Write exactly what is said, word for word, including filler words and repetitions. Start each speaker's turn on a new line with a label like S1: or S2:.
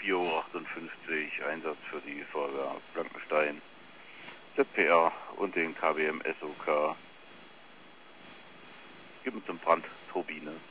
S1: vier Uhr achtundfünfzig, Einsatz für die Feuerwehr Blankenstein, Z P R und den K W M S O K. Gib uns zum Brand Turbine.